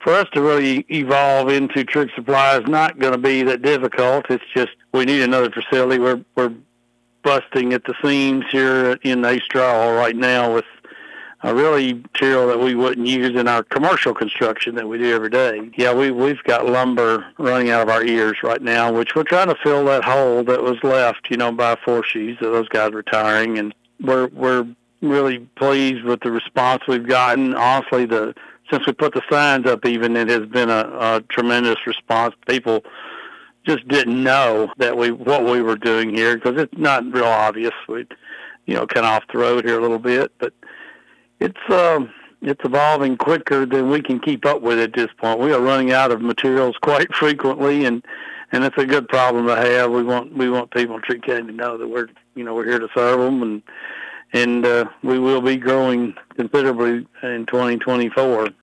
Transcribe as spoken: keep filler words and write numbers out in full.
for us to really evolve into Trigg Supply is not going to be that difficult. It's just we need another facility. We're we're busting at the seams here in Ace Straw right now with a really material that we wouldn't use in our commercial construction that we do every day. Yeah, we, we've got lumber running out of our ears right now, which we're trying to fill that hole that was left, you know, by Forshees, those guys retiring. And we're we're really pleased with the response we've gotten. Honestly, the since we put the signs up even, it has been a, a tremendous response. People just didn't know that we what we were doing here because it's not real obvious. We, you know, kind of off the road here a little bit, but It's um, it's evolving quicker than we can keep up with at this point. We are running out of materials quite frequently, and, and it's a good problem to have. We want we want people in Trigg County to know that we're you know we're here to serve them, and and uh, we will be growing considerably in twenty twenty-four.